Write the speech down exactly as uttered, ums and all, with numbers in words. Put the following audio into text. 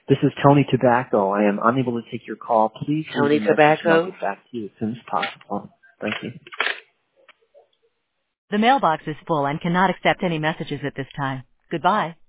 This is Tony Tobacco. I am unable to take your call. Please Tony leave a message and I'll Tobacco? get back to you as soon as possible. Thank you. The mailbox is full and cannot accept any messages at this time. Goodbye.